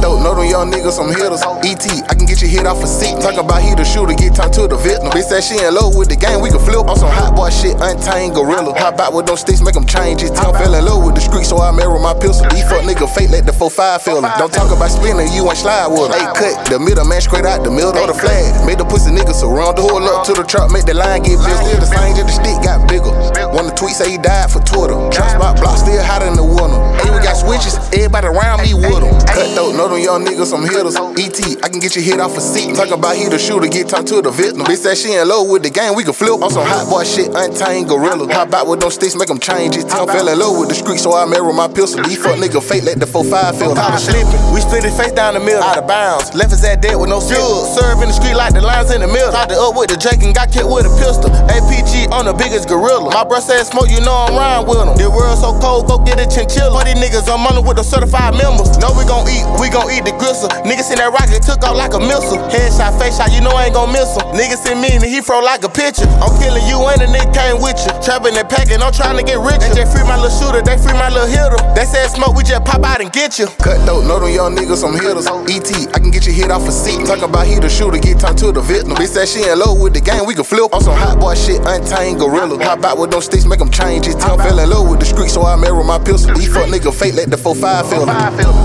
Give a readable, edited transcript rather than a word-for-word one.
Cutthroat, know them young niggas some hitters. ET, I can get you hit off a seat. Talk about he the shooter, get turned to the victim. Bitch said she in love with the game, we can flip on some hot boy shit, untamed gorilla. Hop out with them sticks, make them change his tongue. Fell in love with the street, so I marry my pistol. These fuck nigga fake, let the 4-5 feel him. Don't talk about spinning, you ain't slide with him. Hey, cut the middle man straight out the middle of the flag. Made the pussy niggas surround the pull up to the truck, make the line get big. Still the same, just the stick got bigger. One of the tweets say he died for Twitter. Trap spot block still hot in the winter. Hey, we got switches, everybody around me with them. Cutthroat, know them young niggas some hitters. ET, I can get you hit off a seat. Talk about he the shooter, get turned to the victim. Bitch said she in love with the game, we can flip on some hot boy shit, untamed gorilla. Hop out with them sticks, make them change his tongue. Fell in love with the street, so I marry my pistol. These fuck nigga fake, let the 4-5 feel him. Caught him slipping, we split his face down the middle, out of bounds. Left his ass dead with no shoes. Serve in the street like the lines in the middle. Tied it up with the Jake and got killed with a pistol. APG on the biggest gorilla. My bruh said smoke, you know I'm riding with him. The world so cold, go get a chinchilla. Put these niggas on money with the certified members. Know we gon' eat the gristle. Niggas in that rocket took off like a missile. Headshot, face shot, you know I ain't gon' miss him. Niggas in me and he fro like a pitcher. I'm killing you and the nigga came with you. Trapping and packing, I'm trying to get rich. They just free my little shooter, they free my little hitter. They said smoke, we just pop out and get you. Cutthroat, know them young niggas some hitters. ET, I can get you hit off a seat. Talk about he the shooter, get turned to the victim. Bitch said she in love with the game, we can flip on some hot boy shit, untamed gorilla. Hop out with them sticks, make them change his tongue. Fell in love with the street, so I marry my pistol. These fuck nigga fake, let the 4-5 feel him.